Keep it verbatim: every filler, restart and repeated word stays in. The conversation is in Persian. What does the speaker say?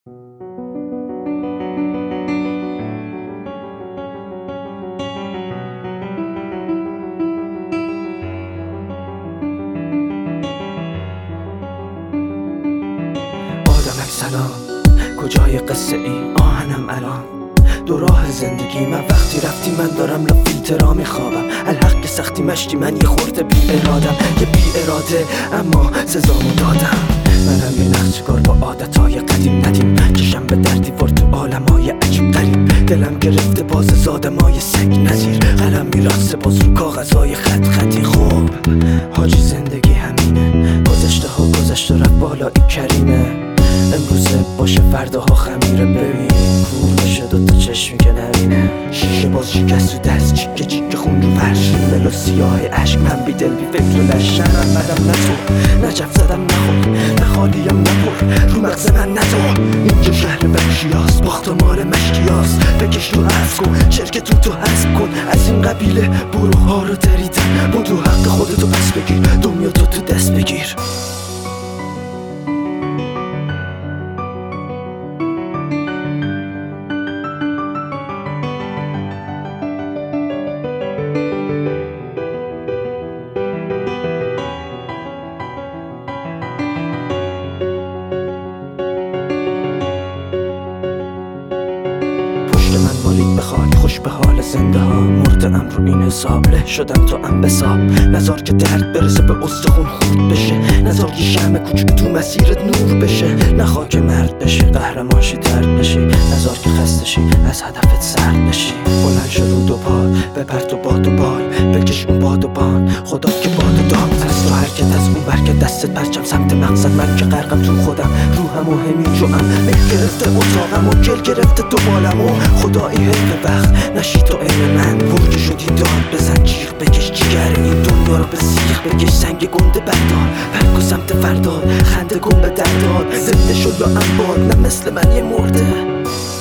سلام، کجای قصه ای آهنم الان؟ دو راه زندگی من وقتی رفتی من دارم لا فیلترا میخوابم. الحق سختی مشتی من یه خورده بی ارادم، یه بی اراده اما سزامو دادم. منم یه نقشکار با عادتهای قدیم ندیم، چشم به در دیوار تو عالمای عجیب غریب. دلم گرفته باز زادمای سگ نظیر، قلم میرقصه باز رو کاغذهای خط خطی. خوب حاجی زندگی همینه، گذشته ها گذشته رفت بالا این کریمه. امروزه باشه فرداها خمیره، ببین کور بشه دوتا چشمی که نبینه. شیشه باز شکست رو دست، چیکه چیکه خون رو فرش، ملو سیاه عشق. من بی دل بی فکر و لشنم بدم نتو، نجف زدم نخور، نخالیم نپر، رو مغز من نزار. اینجا شهر بخشیاست، باخت و مال مشکیاست. بکش رو عرض کن، شرکتون تو حذف کن. از این قبیله بروها رو دریدن، بودو حق خودتو پس بگیر، دنیا تو تو دست بگیر. مالید به خاک، خوش به حال زنده ها. مردم رو این حساب، له شدم تو انبساب. نزار که درد برسه به استخون خورد بشه، نزار یه شمع کوچیک تو مسیرت نور بشه. نخوا که مرد بشی، قهرمانشی ترد بشی. نزار که خسته شی، از هدفت سرد بشی. بلند شو رو دو پا، بپر تو باد و بال، بکش اون باد و بان. خدا که باد و دام از تو حرکت، از اون برکت دستت پرچم سمت مقصد. من که غرقم تو خودم، روحم و همین جوام. مه گرفته اتاقم و گل گرفته تو بالم و خدایی حیف وقت نشی تو این من. برج شدی داد بزن جیغ بکش، جیگر این دنیا رو به سیخ بکش. سنگ گنده بردار، برگ و سمت فردار، خنده کن به دردار. زنده شد یا انبار، نه مثل من یه مرده.